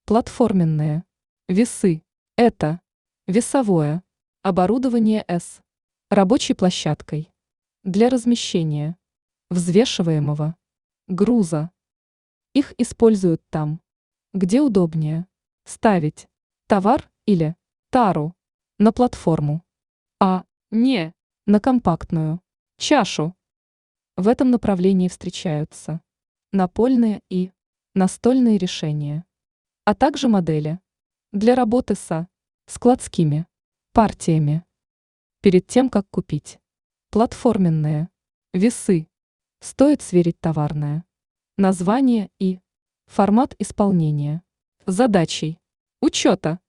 Платформенные весы – это весовое оборудование с рабочей площадкой для размещения взвешиваемого груза. Их используют там, где удобнее ставить товар или тару на платформу, а не на компактную чашу. В этом направлении встречаются напольные и настольные решения, а также модели для работы со складскими партиями. Перед тем, как купить платформенные весы, стоит сверить товарное название и формат исполнения задачей учета